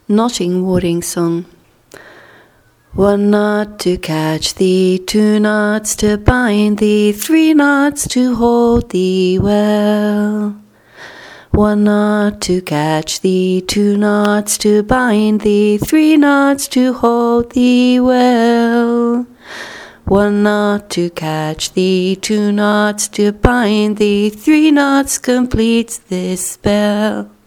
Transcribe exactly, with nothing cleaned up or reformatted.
Knotting Warding Song. One knot to catch thee, two knots to bind thee, three knots to hold thee well. One knot to catch thee, two knots to bind thee, three knots to hold thee well. One knot to catch thee, two knots to bind thee, three knots completes this spell.